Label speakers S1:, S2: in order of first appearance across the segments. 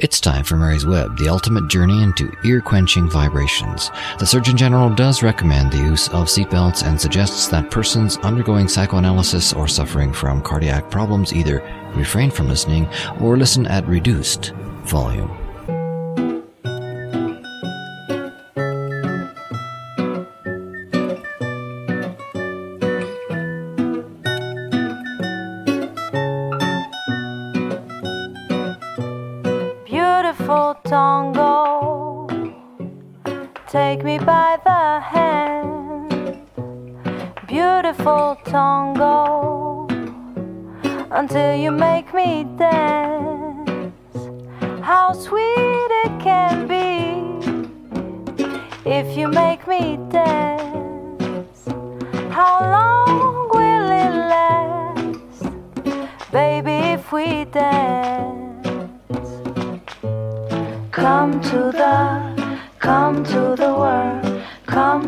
S1: It's time for Mary's Web, the ultimate journey into ear-quenching vibrations. The Surgeon General does recommend the use of seatbelts and suggests that persons undergoing psychoanalysis or suffering from cardiac problems either refrain from listening or listen at reduced volume.
S2: Beautiful tango, take me by the hand. Beautiful tango, until you make me dance. How sweet it can be if you make me dance. How long will it last, baby, if we dance? Come to the world, come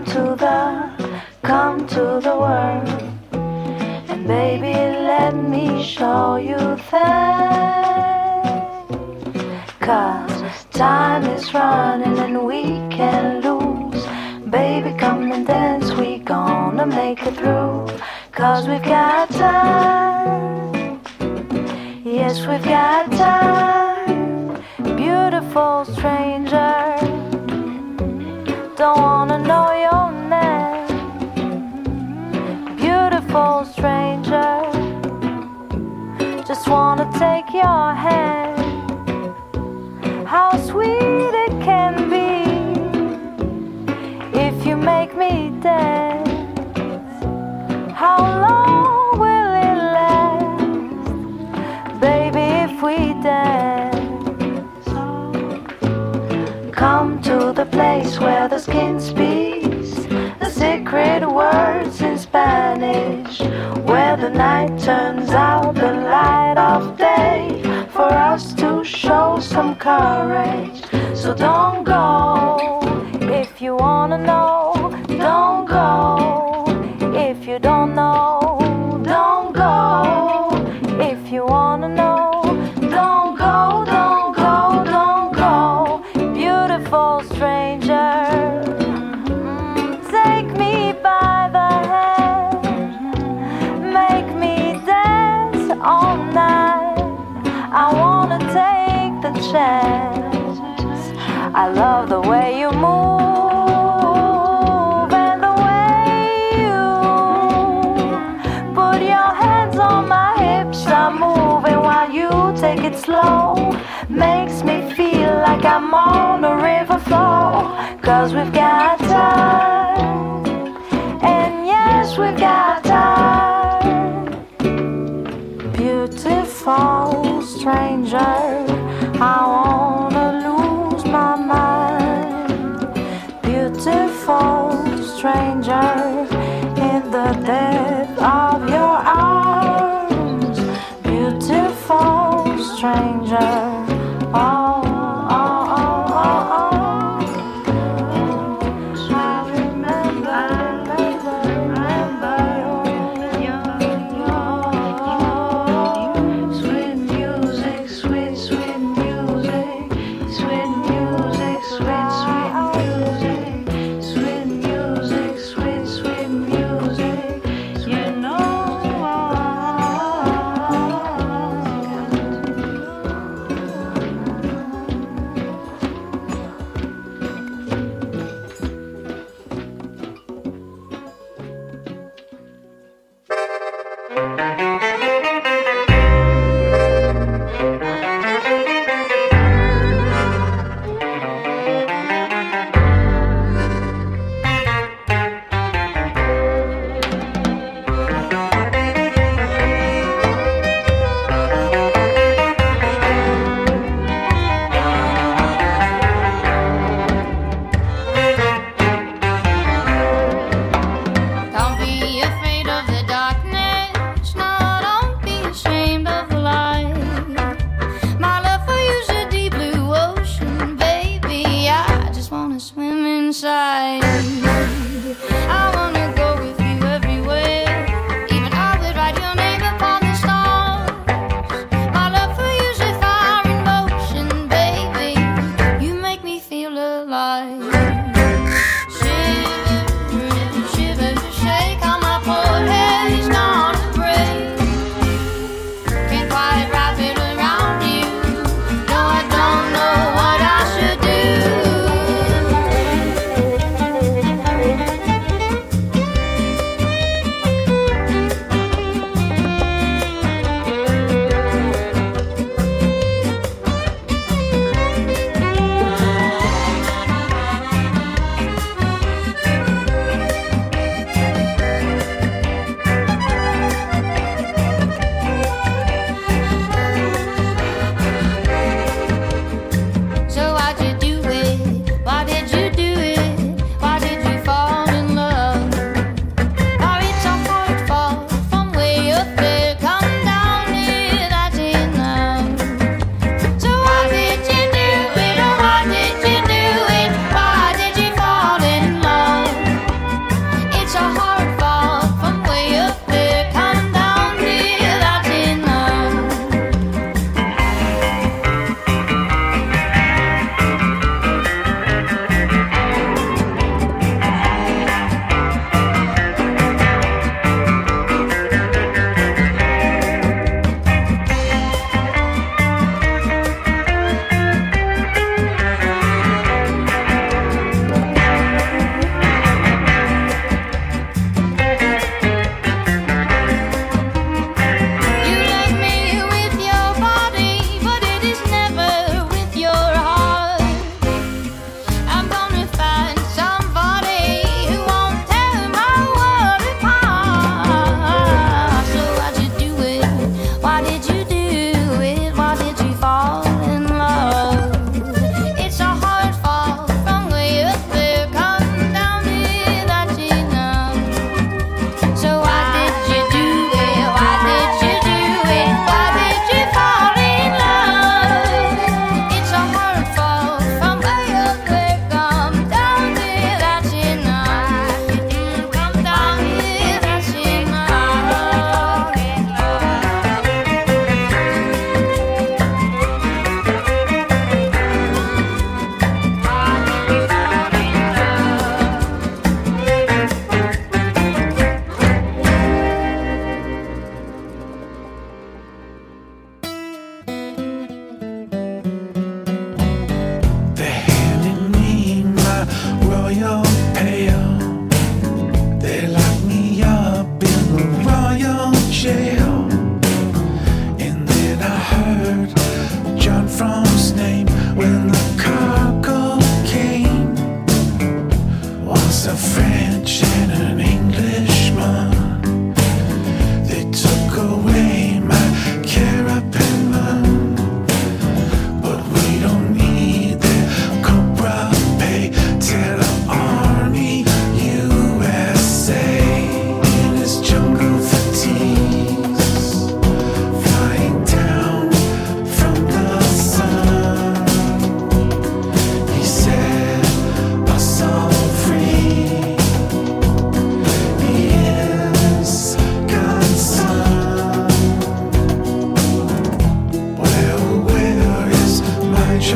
S2: to the world, and baby, let me show you things. 'Cause time is running and we can't lose. Baby, come and dance, we gonna make it through. 'Cause we've got time, yes, we've got time. Beautiful stranger, don't wanna know your name. Beautiful stranger, just wanna take your hand. How sweet it can be if you make me dance. How long will it last, baby, if we dance? Come to the place where the skin speaks the secret words in Spanish, where the night turns out the light of day, for us to show some courage. So don't go if you wanna know. Don't go if you don't know. Don't go if you wanna know. Don't go, don't go, don't go. Beautiful stranger, take me by the hand, make me dance all night. I wanna take the chance. I love the way you move and the way you put your hands on my hips. I'm moving while you take it slow. Makes me feel like I'm on a river flow. 'Cause we've got time, and yes, we've got time. Beautiful stranger, I wanna lose my mind. Beautiful stranger, in the depth of your arms. Beautiful stranger, oh, oh, oh, oh, oh. I remember your sweet music, sweet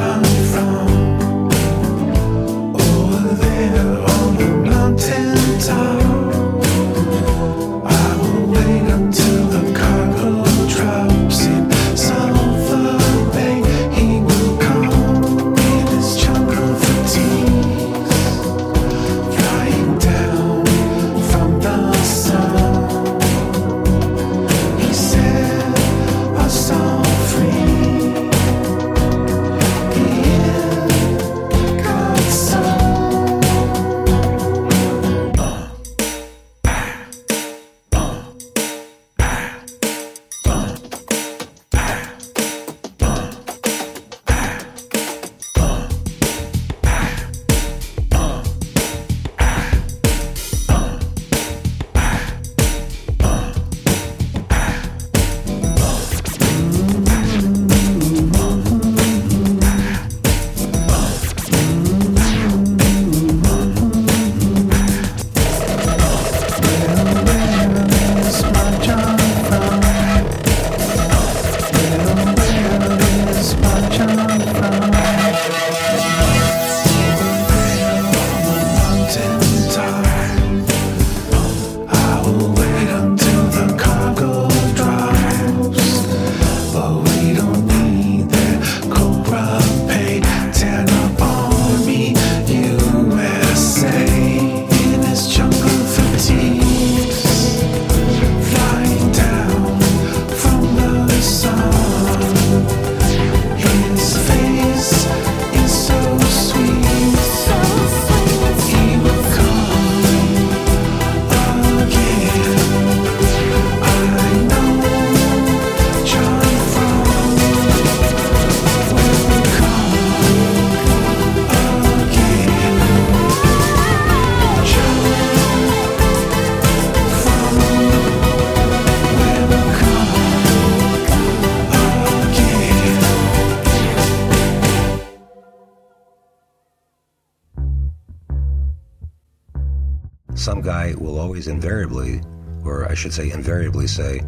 S3: some guy will always invariably, or I should say invariably say,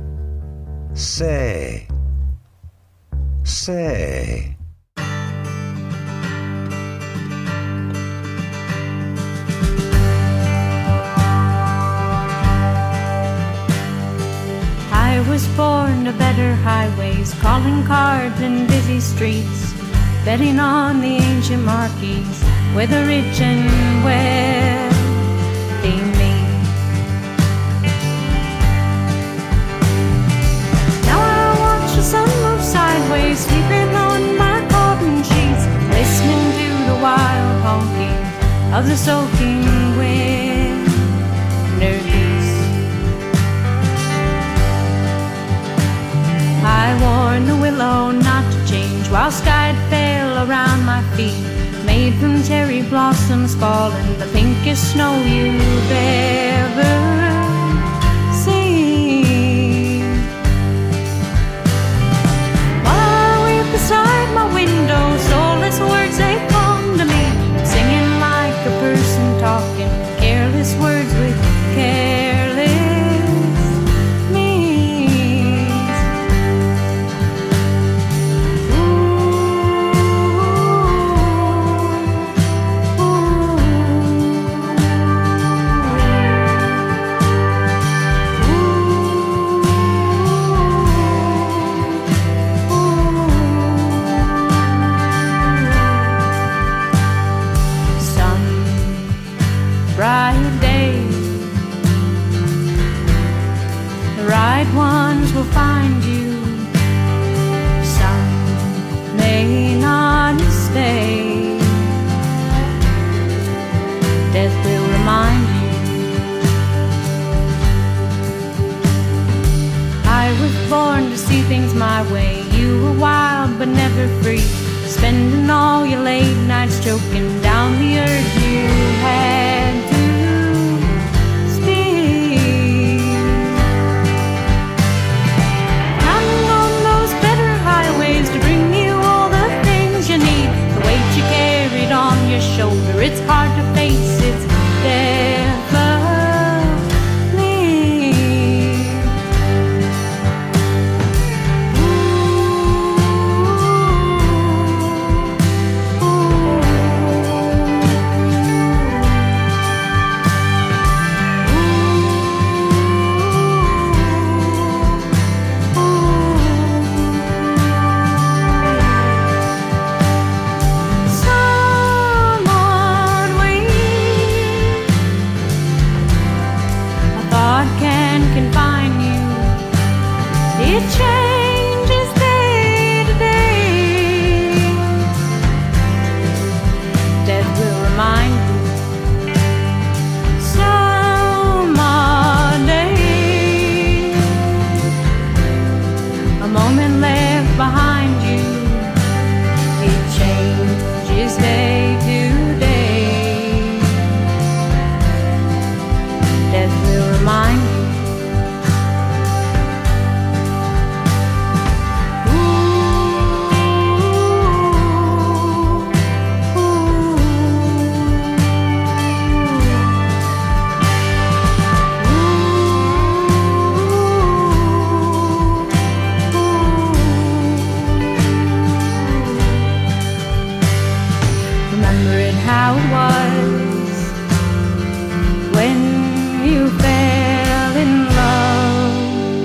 S3: say.
S4: I was born to better highways, calling cards in busy streets, betting on the ancient marquees, where the rich and wealthy meet. Now I watch the sun move sideways, sleeping on my cotton sheets, listening to the wild honking of the soaking winter geese. I warned the willow not to change while sky fell around my feet, made from cherry blossoms falling, the pinkest snow you've ever seen. While I wait beside my window, soulless words they come to me, singing like a person talking, careless words with careless it how it was when you fell in love.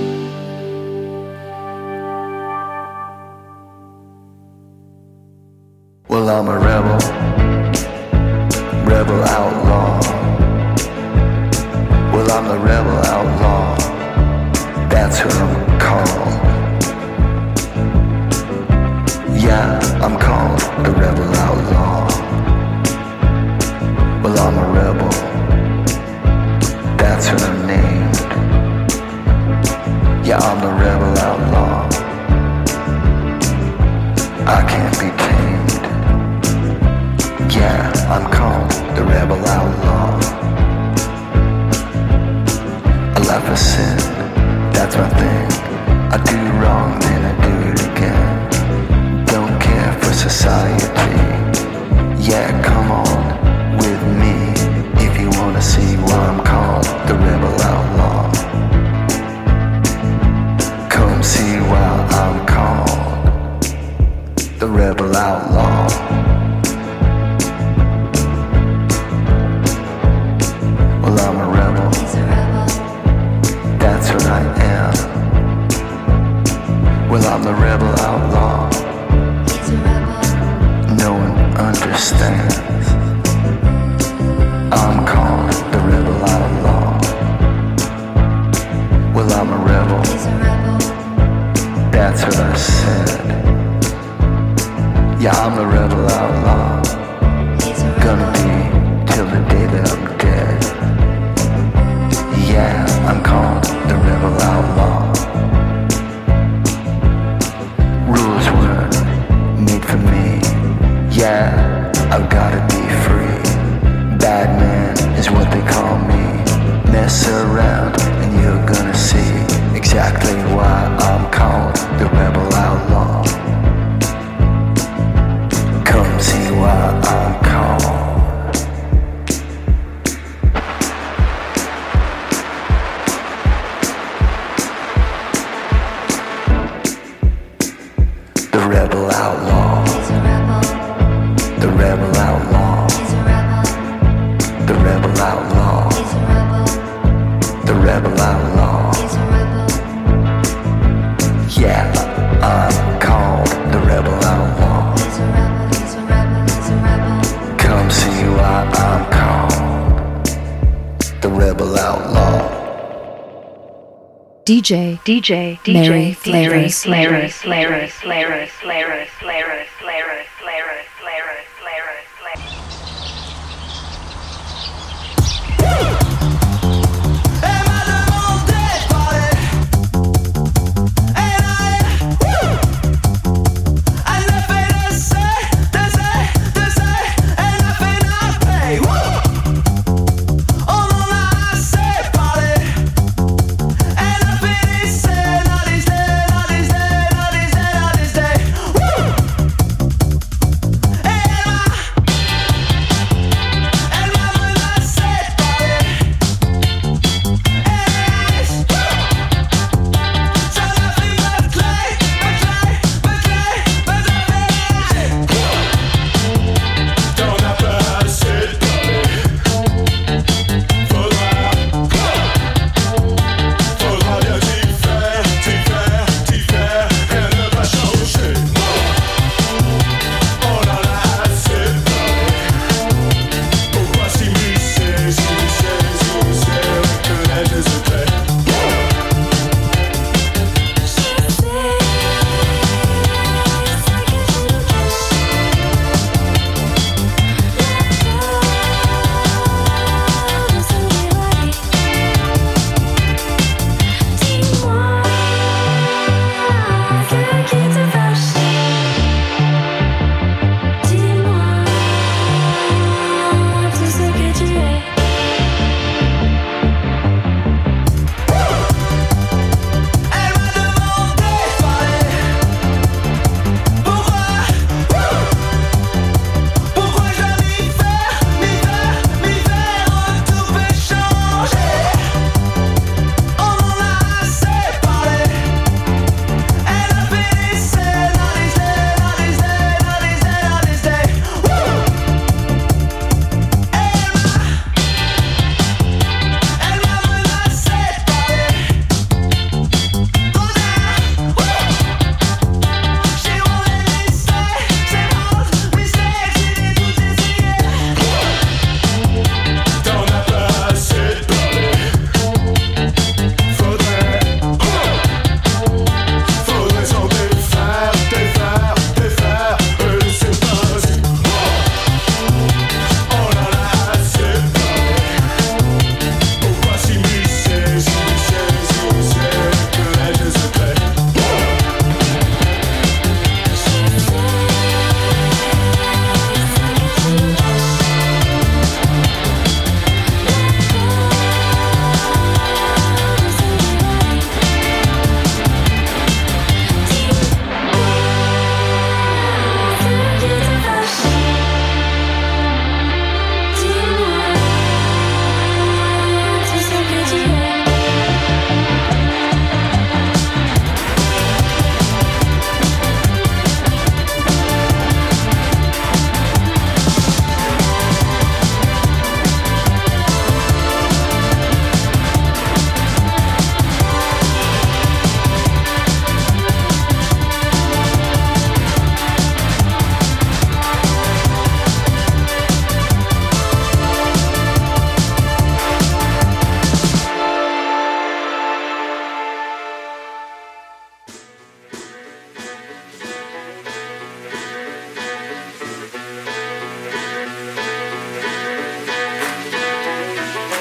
S5: Well, I'm a rebel, rebel outlaw. Well, I'm the rebel outlaw, that's what I'm called. Yeah, I'm called the rebel outlaw. Well, I'm a rebel, that's what I'm named. Yeah, I'm the rebel outlaw, I can't be tamed. Yeah, I'm called the rebel outlaw. A life of sin, that's my thing. I do wrong, then I do it again. Don't care for society. Yeah, come on with me if you wanna see why I'm called the rebel outlaw. Come see why I'm called the rebel outlaw. Well, I'm a rebel, that's what I am. Well, I'm the rebel outlaw, no one understands. I'm called the rebel outlaw. Well, I'm a rebel, that's what I said. Yeah, I'm the rebel outlaw, gonna be till the day that I'm dead. Yeah, I'm called the rebel outlaw. Rules weren't made for me. Yeah, I've gotta be free. Bad man is what they call me. Mess around and you're gonna see exactly why I'm called the rebel outlaw. Come see why I'm called the rebel outlaw. The rebel outlaw. The rebel outlaw. The rebel outlaw. Yeah, I'm called the rebel outlaw. Come see why I'm called the rebel outlaw.
S6: DJ Mary Flavors.
S7: Woo!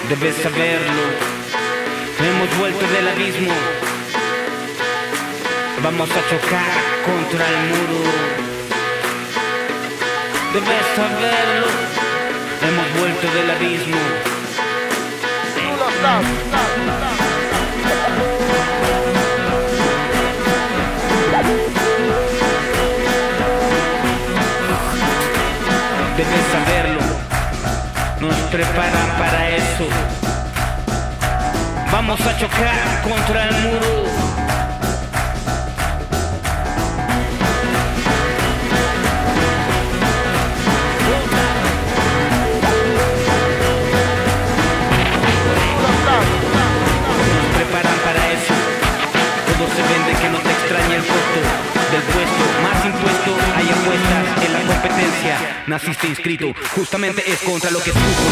S7: debes saberlo. Hemos vuelto del abismo, vamos a chocar contra el muro. Debes saberlo, hemos vuelto del abismo. Debes saberlo, nos preparan para eso. Vamos a chocar contra el muro. Nos preparan para eso. Todo se vende, que no te extrañe el costo del puesto. Más impuesto, hay apuestas en la competencia. Naciste inscrito, justamente es contra lo que sufro.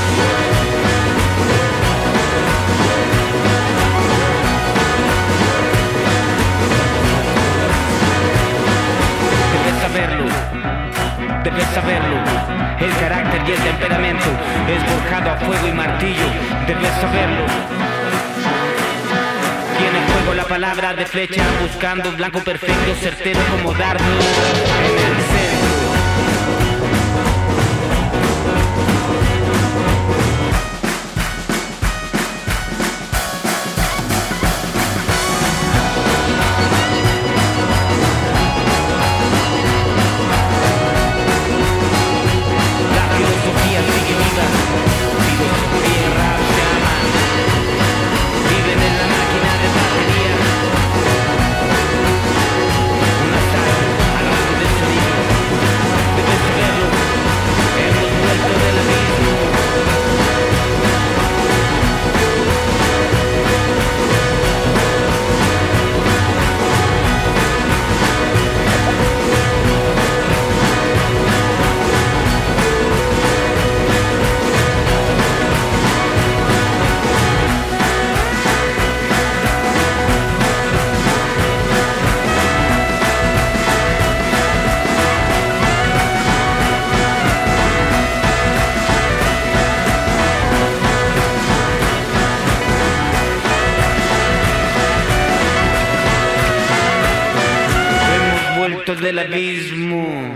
S7: Debes saberlo, el carácter y el temperamento es forjado a fuego y martillo, debes saberlo. Tiene en juego la palabra de flecha, buscando blanco perfecto, certero como dardo en el centro. Del abismo.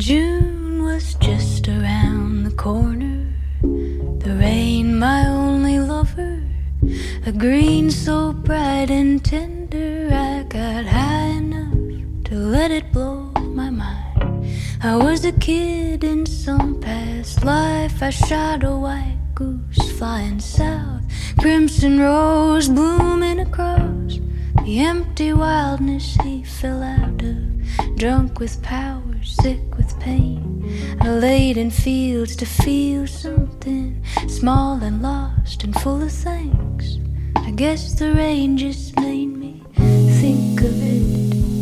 S4: June was just around the corner. The rain, my only lover. A green so bright and tender, I got high enough to let it blow my mind. I was a kid in some past life. I shot a white goose flying south, crimson rose blooming across the empty wildness he fell out of. Drunk with power, sick with pain, I laid in fields to feel something small and lost and full of thanks. I guess the rain just made me think of it.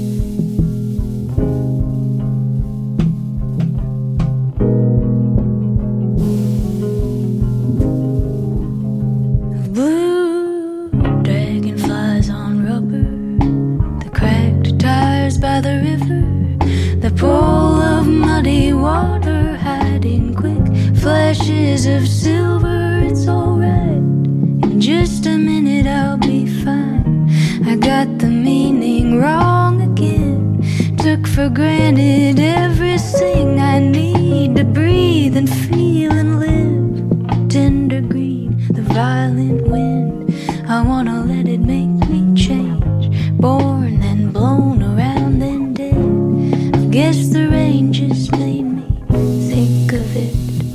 S4: Blue dragonflies on rubber, the cracked tires by the river, the pool of muddy water hiding quick flashes of silver. It's alright, in just a minute I'll be fine. I got the meaning wrong again. Took for granted everything I need to breathe and feel and live. Tender green, the violent wind, I wanna let it make me change. Born and blown around and dead, I guess the rain just made me think of it.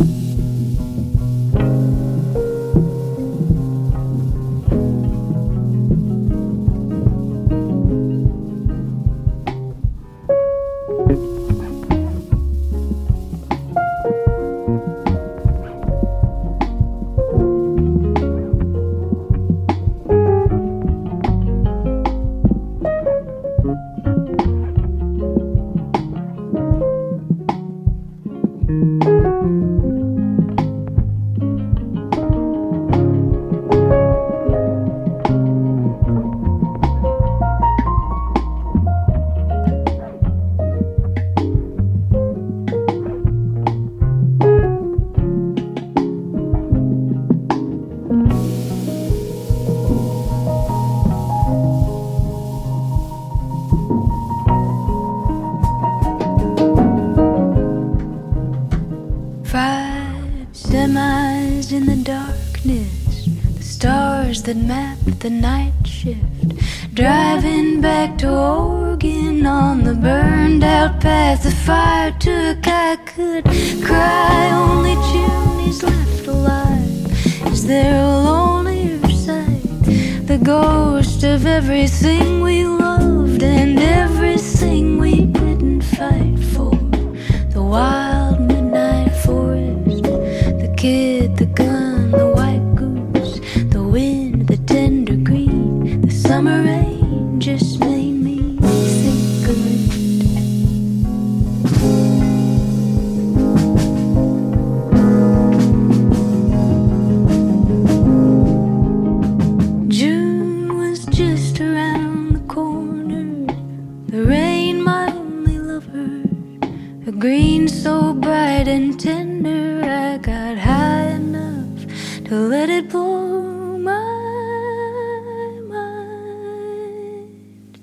S4: Semis in the darkness, the stars that map the night shift. Driving back to Oregon on the burned out path the fire took. I could cry, only chimneys left alive. Is there a lonelier sight? The ghost of everything we loved and everything we didn't fight for. The wild midnight forest, the kid, the gun, the white goose, the wind, the tender green, the summer rain just made me think of it. June was just around the corner, the rain, my only lover, a green so bright and tender, I got high enough to let it blow my mind.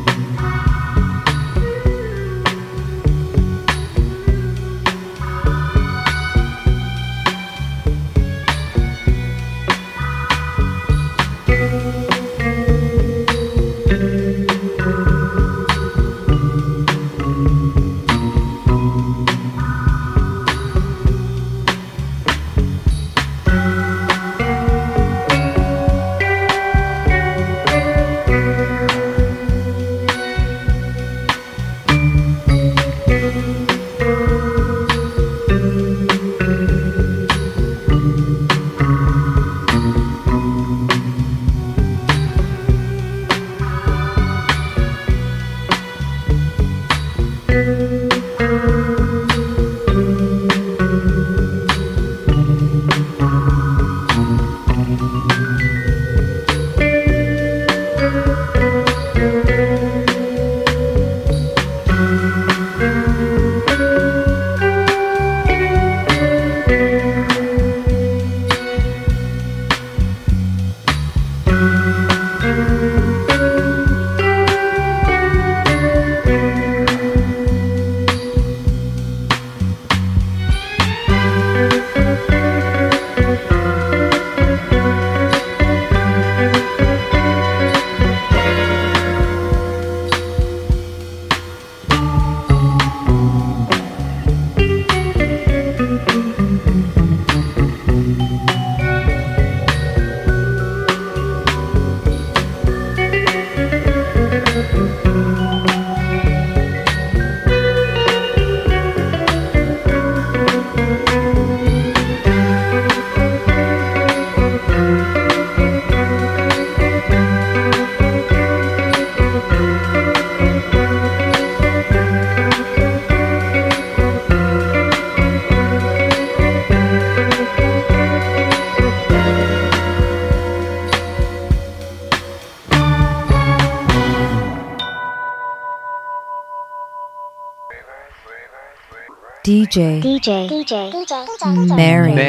S6: DJ Mary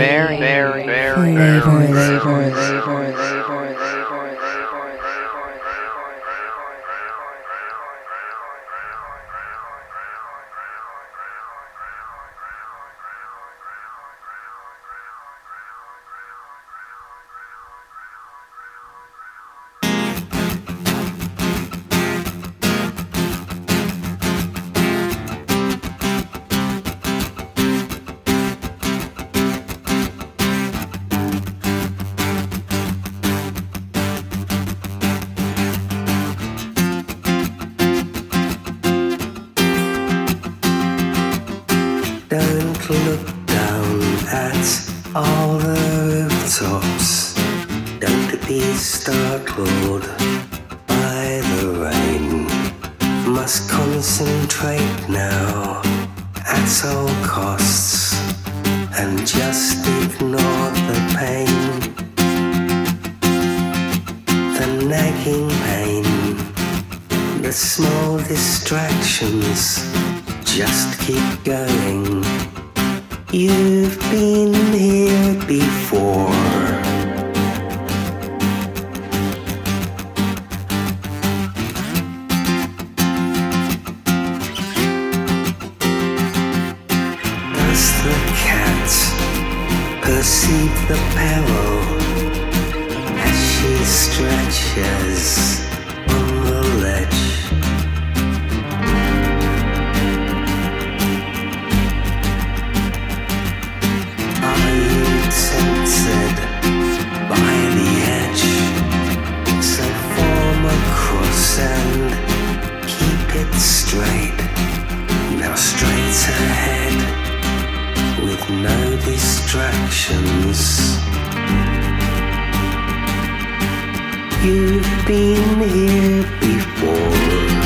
S8: Don't look down at all the rooftops. Don't be startled by the rain. Must concentrate now at all costs and just ignore the pain. The nagging pain, the small distractions. Just keep going. You've been here before. Does the cat perceive the peril as she stretches on the ledge? Tempted by the edge, so form a cross and keep it straight. Now straight ahead with no distractions. You've been here before.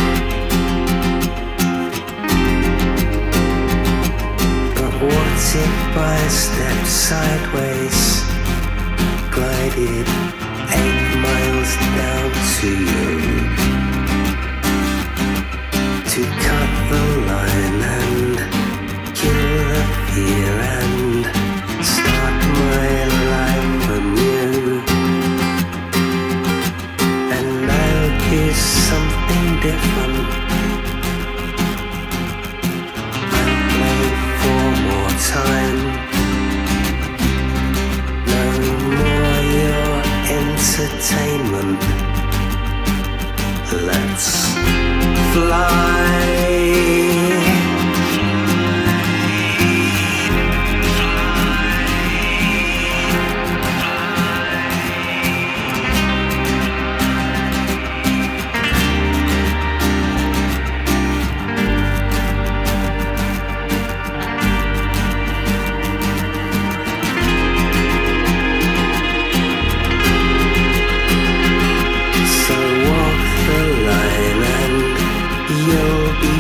S8: What's if I stepped sideways, glided 8 miles down to you, to cut the line and kill the fear and start my life anew? And I'll do something different. fun. I'll play for more time. No more your entertainment. Let's fly. So walk the line and you'll be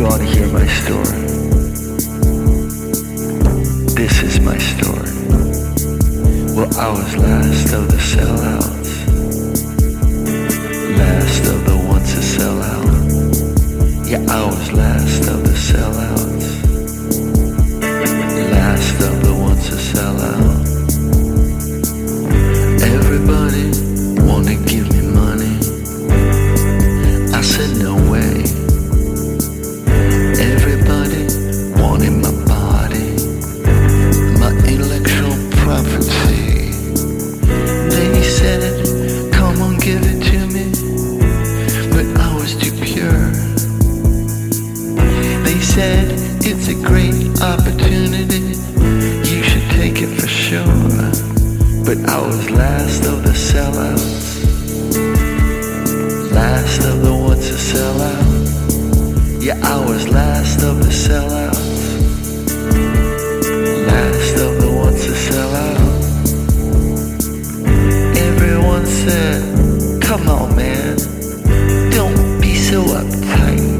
S5: You ought to hear my story. This is my story. Well, I was last of the sellouts, last of the ones to sell out. Yeah, I was last of the sellouts, last of the ones to sell out. Everybody wanna give me money. I said no way. Everybody wanted my body, my intellectual property. They said, come on, give it to me, but I was too pure. They said, it's a great opportunity, you should take it for sure. But I was last of the sellouts, last of the ones to sell out. Yeah, I was last of the sellouts, last of the ones to sell out. Everyone said, come on man, don't be so uptight.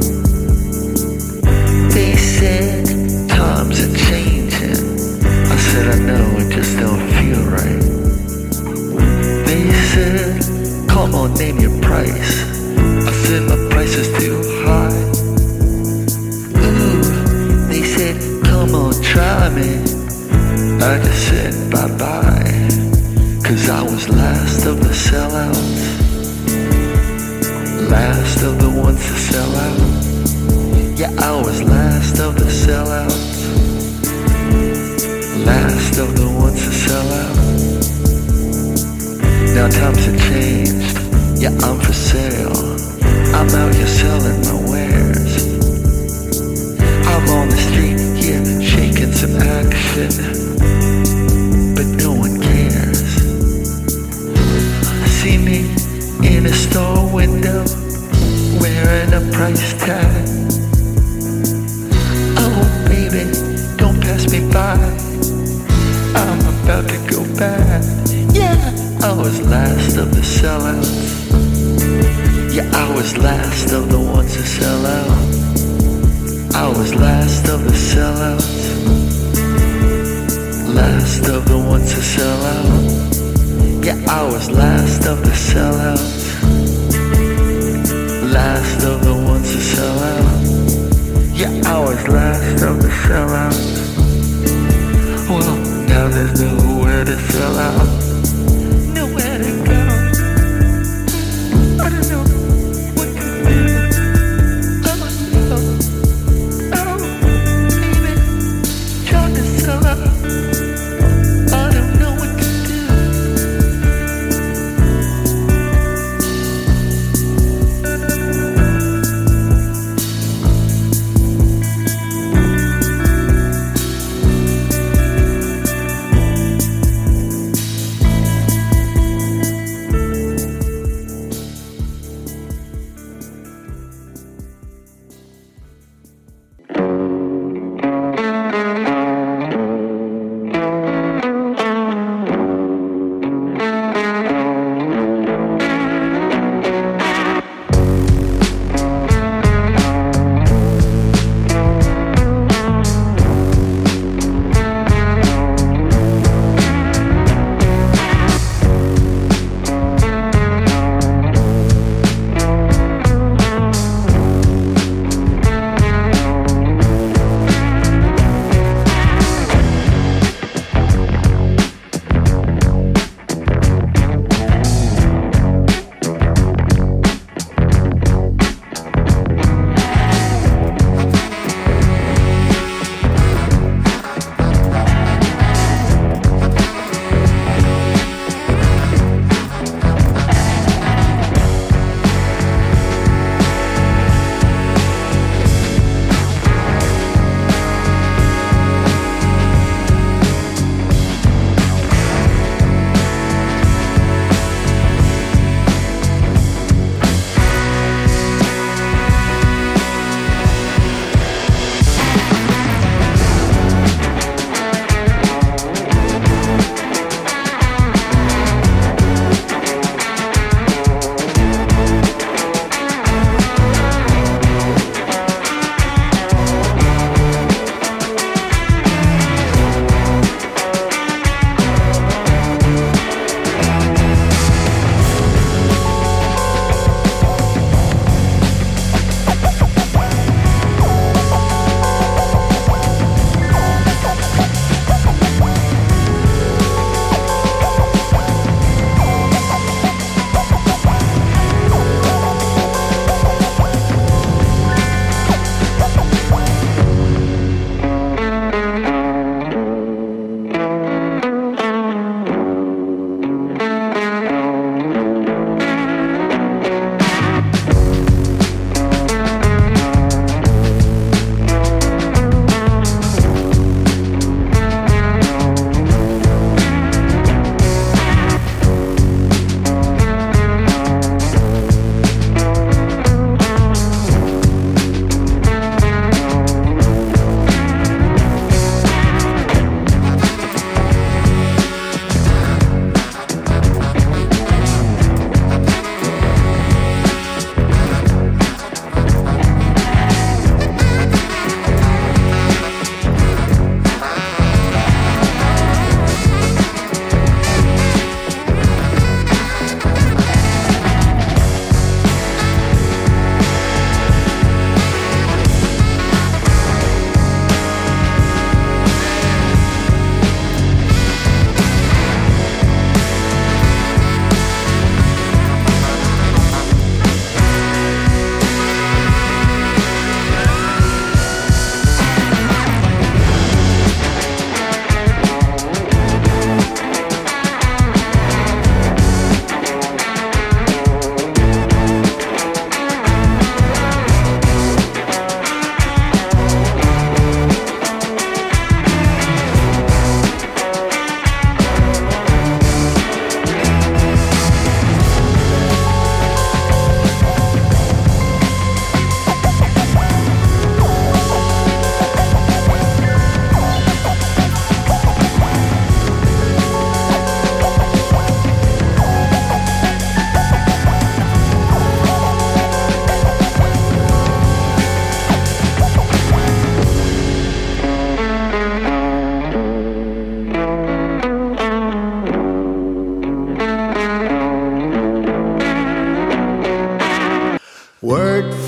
S5: They said, times are changing. I said, I know, it just don't feel right. They said, come on, name your price. I said, my price is too high. Ooh, they said, come on, try me. I just said, bye-bye. Cause I was last of the sellouts, last of the ones to sell out. Yeah, I was last of the sellouts, last of the ones to sell out. Now times have changed, yeah, I'm for sale. I'm out here selling my wares. I'm on the street here shaking some action, but no one cares. See me in a store window wearing a price tag. Oh baby, don't pass me by, I'm about to go bad. Yeah, I was last of the sellouts. Yeah, I was last of the ones to sell out. I was last of the sellouts, last of the ones to sell out. Yeah, I was last of the sellouts, last of the ones to sell out. Yeah, I was last of the sellouts. Well, now there's nowhere to sell out, nowhere to go. I don't know what to do. Oh, baby, trying to sell out. I don't know what to do.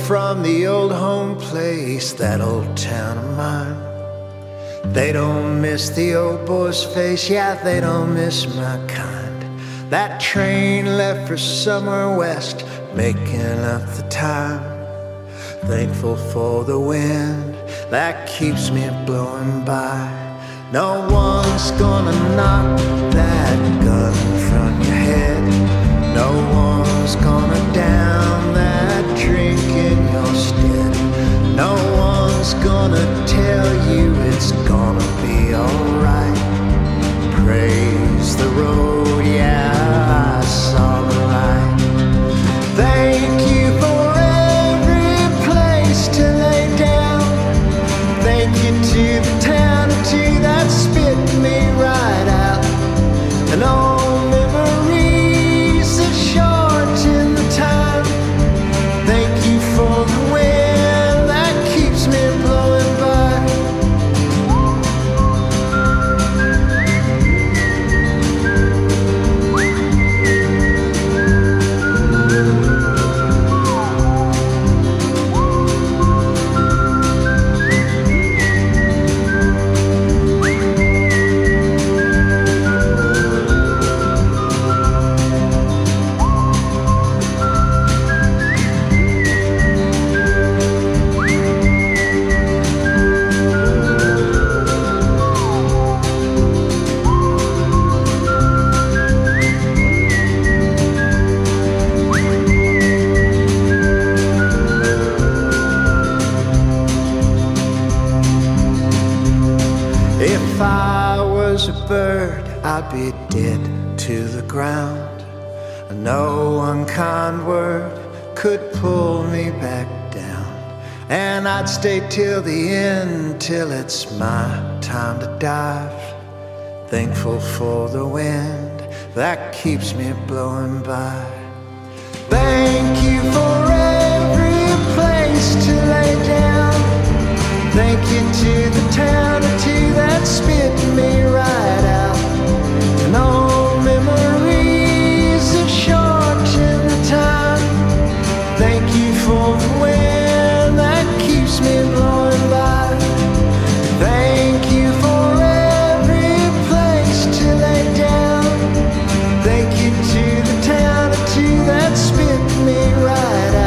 S9: from the old home place, that old town of mine. They don't miss the old boy's face, yeah, they don't miss my kind. That train left for somewhere west, making up the time. Thankful for the wind that keeps me blowing by. No one's gonna knock that gun from your head. No one's gonna down that drink in your stead. No one's gonna tell you it's gonna be alright. Praise the road, yeah, I saw the light. Thank you for every place to lay down. Thank you to the town or two that spit me right out. And all memories that shorten the time. Thank you for the wind that keeps me blowing by. If I was a bird, I'd be dead to the ground. No unkind word could pull me back down. And I'd stay till the end, till it's my time to dive. Thankful for the wind that keeps me blowing by. Thank you for every place to lay down. Thank you to the town or two that spit me right out. And all memories that shorten the time. Thank you for the wind that keeps me blowing by. Thank you for every place to lay down. Thank you to the town or two that spit me right out.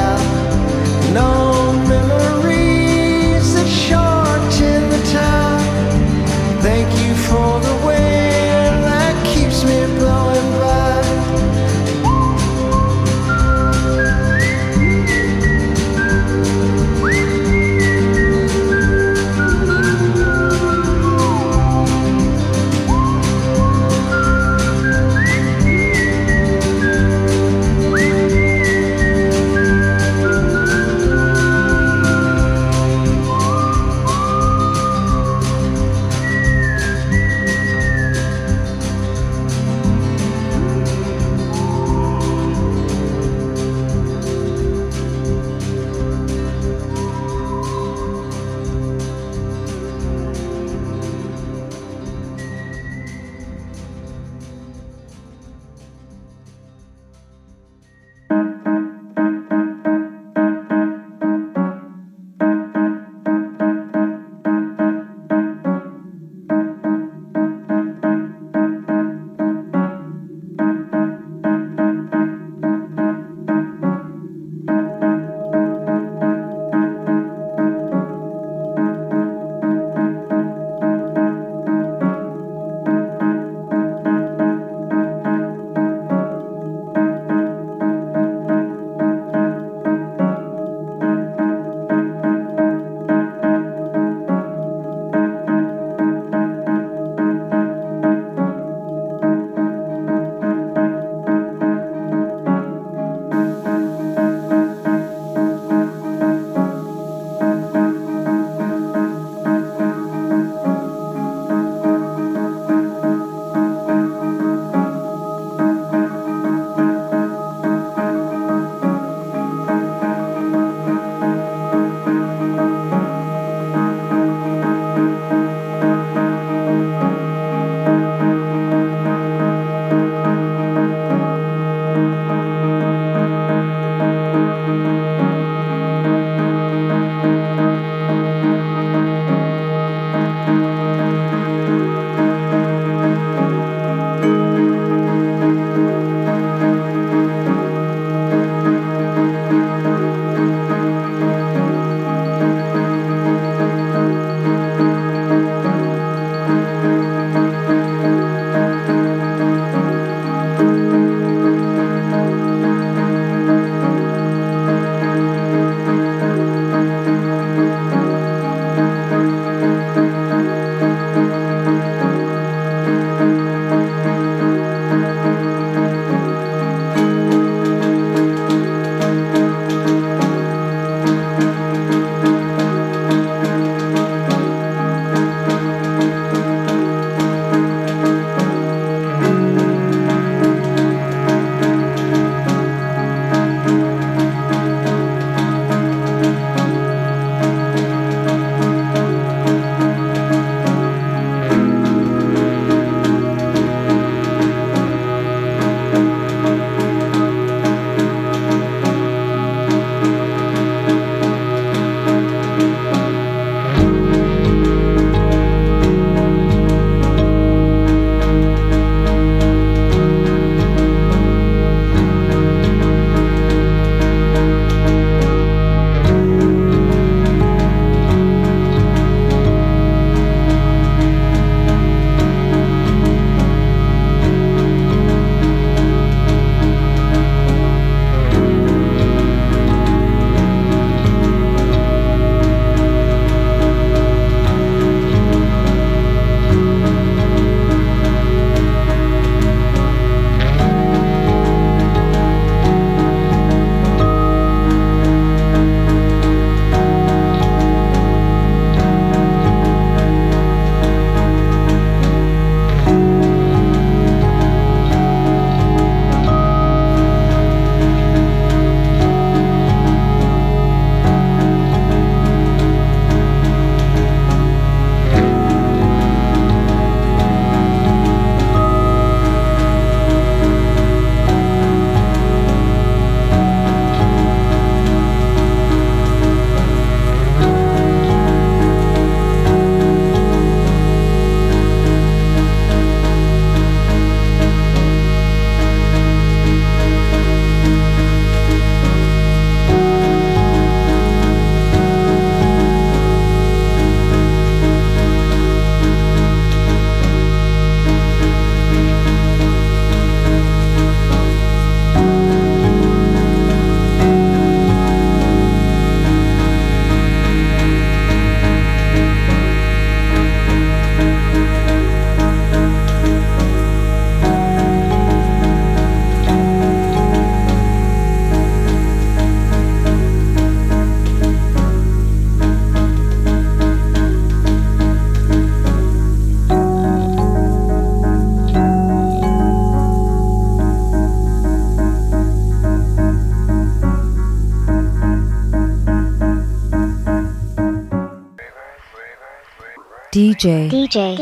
S6: DJ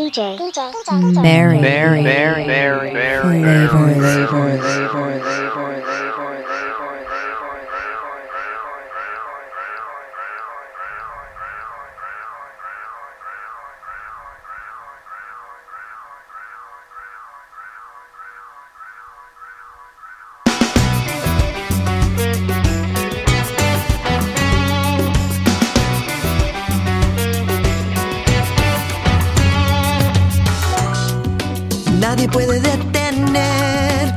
S6: Mary
S10: Nadie puede detener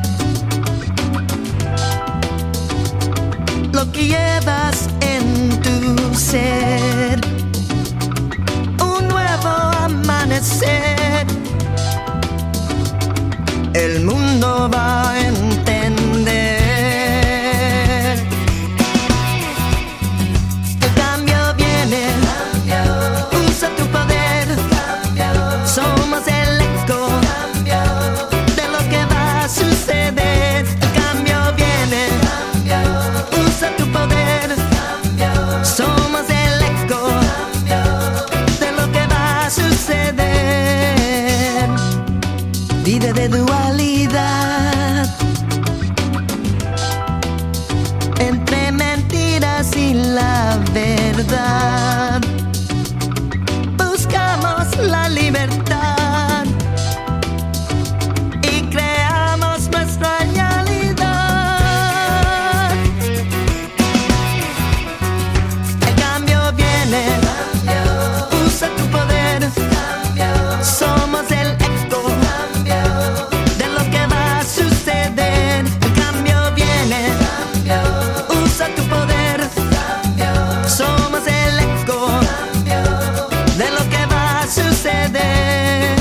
S10: lo que llevas en tu ser. Un nuevo amanecer, el mundo va a entender. El cambio viene, usa tu poder, somos el eco de lo que va a suceder. El cambio viene, usa tu poder, somos el eco de lo que va a suceder. Vida de dualidad entre mentiras y la verdad. Buscamos la libertad y creamos nuestra realidad. El cambio viene, usa tu poder, somos el eco de lo que va a suceder. El cambio viene, usa tu poder, somos el eco de lo que va a suceder.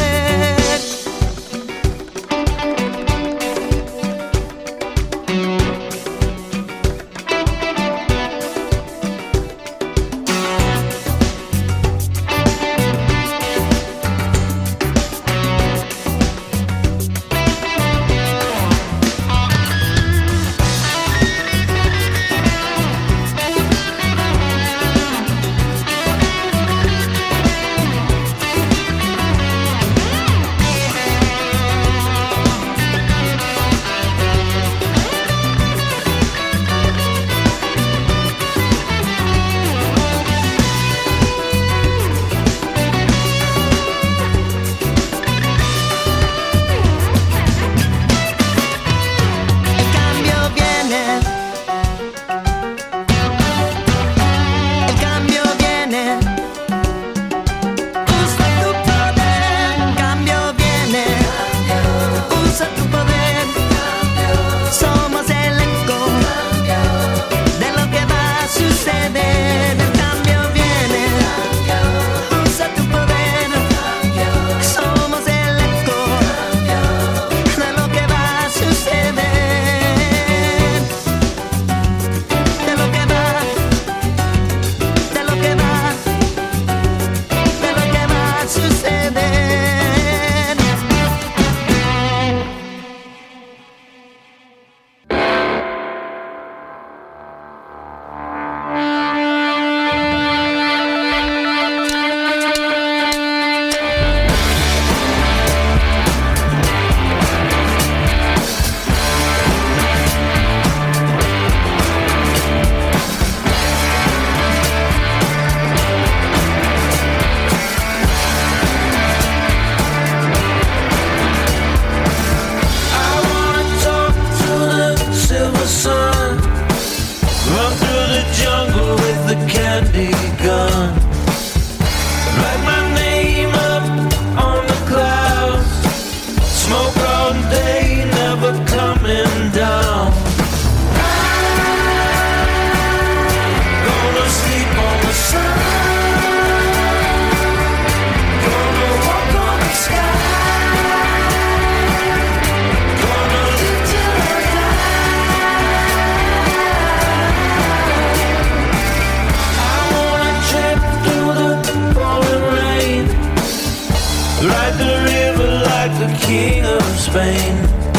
S8: King of Spain.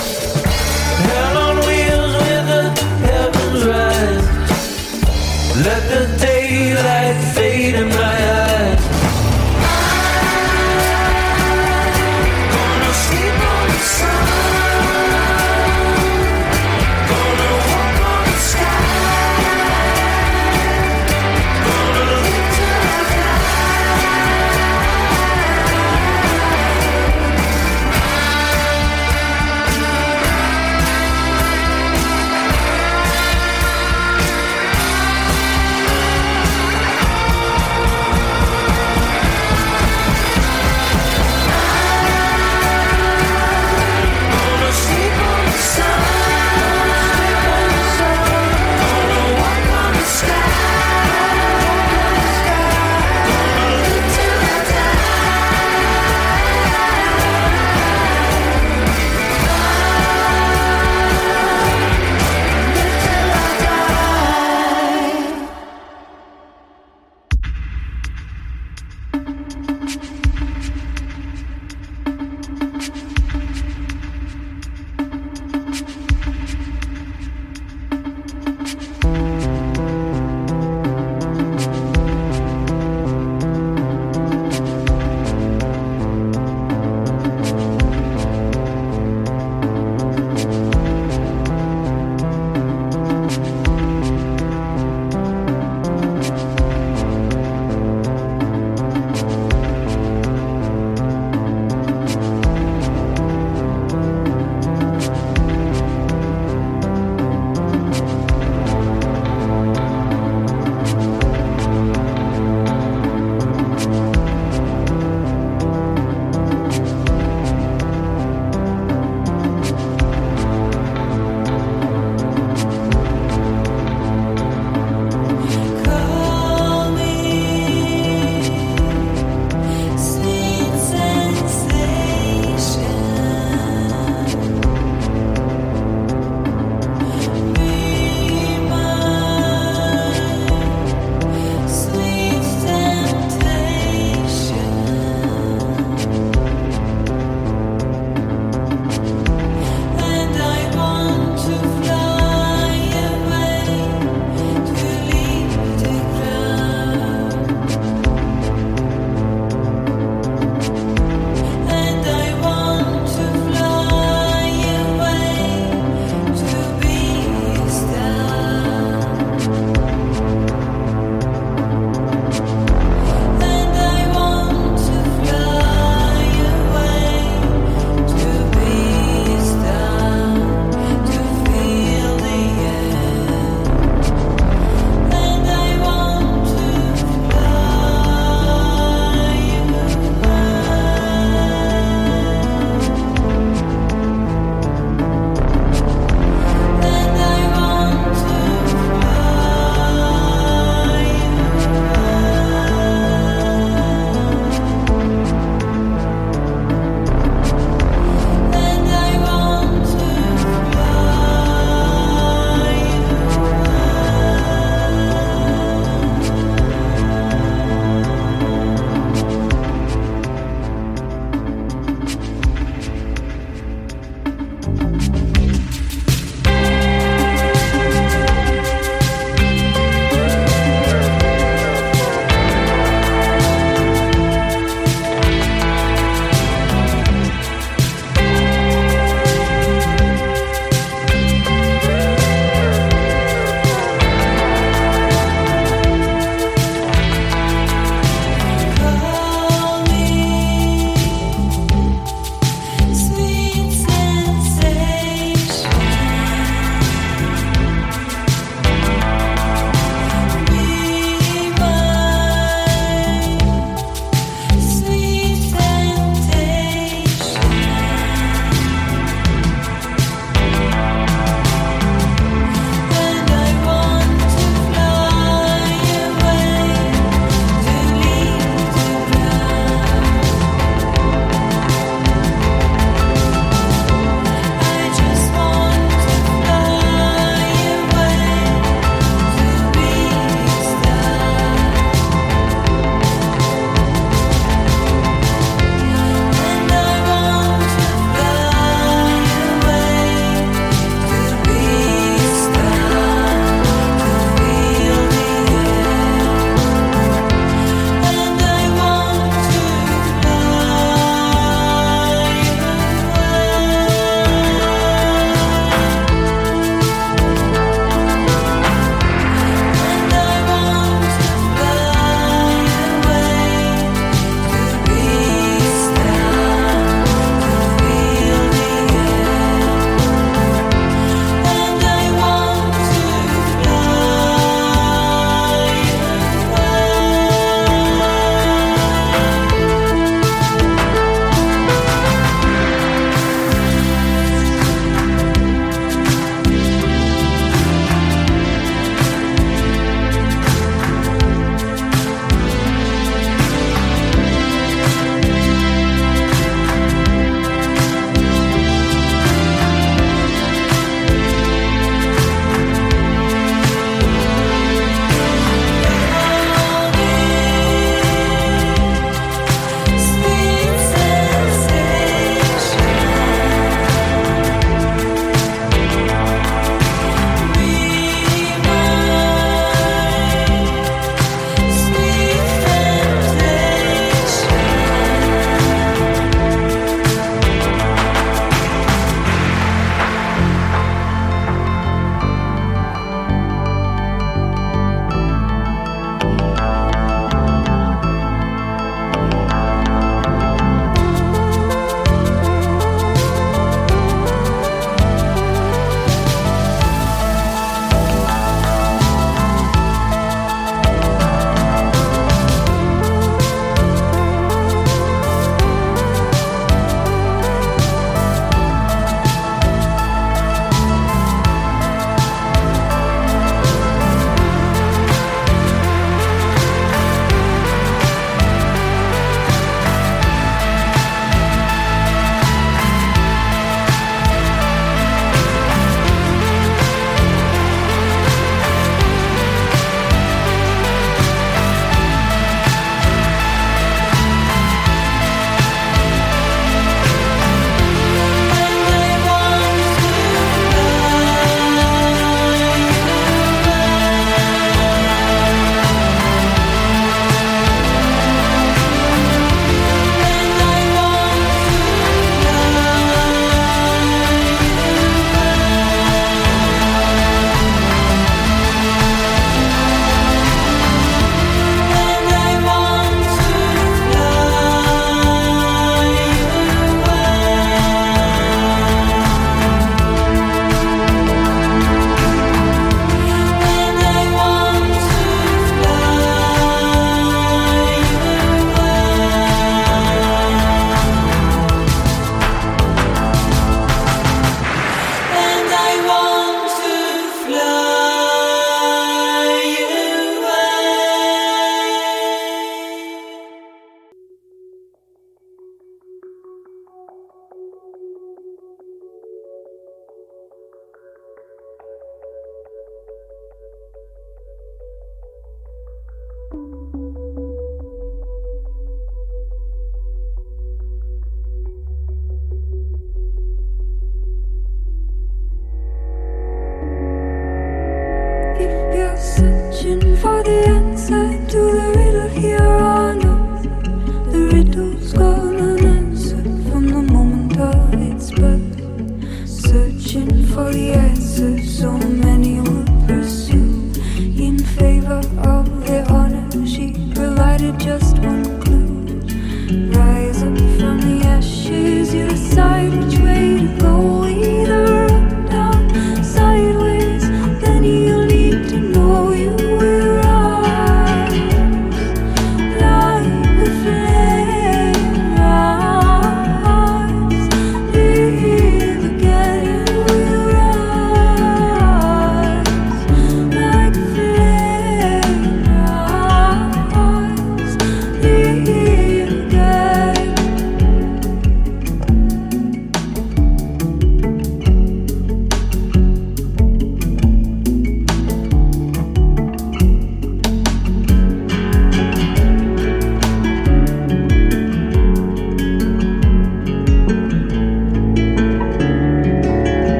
S8: Hell on wheels with the heavens rise. Let the daylight fade in my eyes.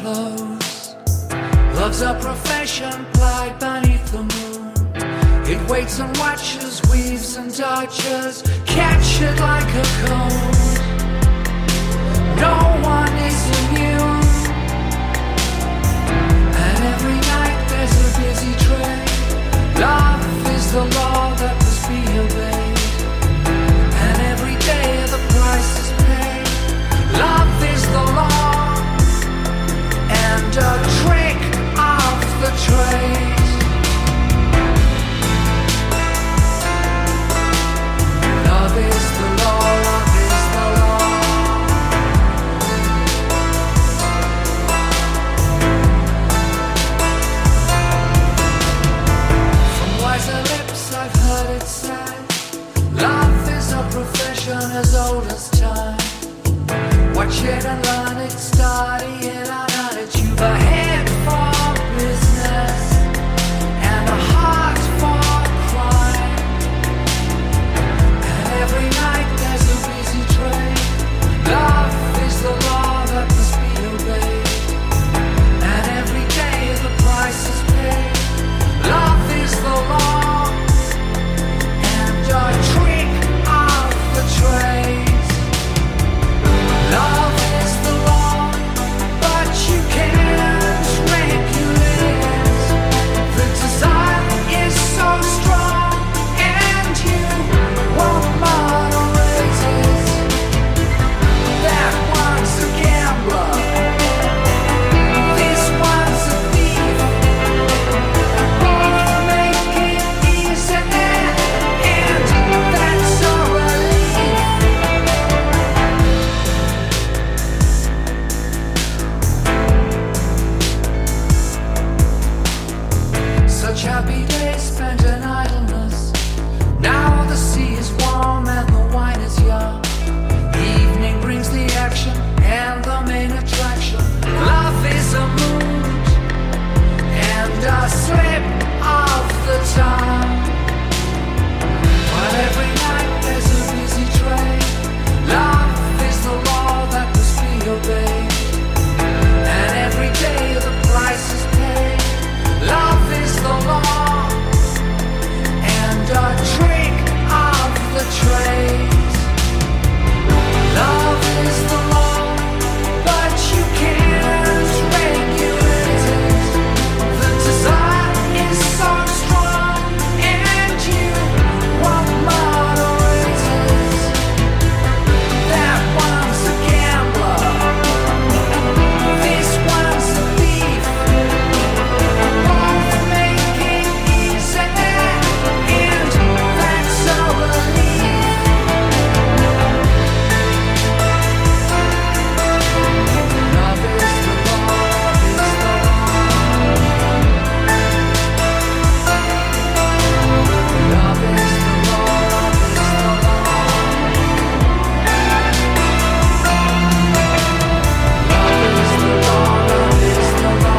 S8: clothes. Love's a profession plied beneath the moon. It waits and watches, weaves and dodges, catch it like a cold. No one is immune, and every night there's a busy train. Love is the law that must be obeyed, and every day the price is paid. Love is the law, and a trick of the trade. Love is the law, love is the law. From wiser lips I've heard it said, love is a profession as old as time. Watch it and learn it, study it and earn it. You've a head for business and a heart for crime. And every night there's a busy train. Love is the law that must be obeyed, and every day the price is paid. Love is the law, and a trick of the trade. Love is the law, but you can't regulate. The desire is so strong, and you won't moderate it. That one's a gambler, this one's a thief. Both make it easy, and that's a relief. Such happy days spent in idleness. Now the sea is warm and the wine is young. Evening brings the action and the main attraction. Love is a mood and a slip of the tongue. But every night there's a busy train. Love is the law that must be obeyed, and every day the price is paid. Love is the law, and a trick of the trade. Love is the law, but you can't regulate it. The desire is so strong, and you won't moderate it. That one's a gambler, this one's a thief. Both make it easy, and that's a relief. Love is the law, love is the law. Love is the law, love is the law. Love is the law, love is the law.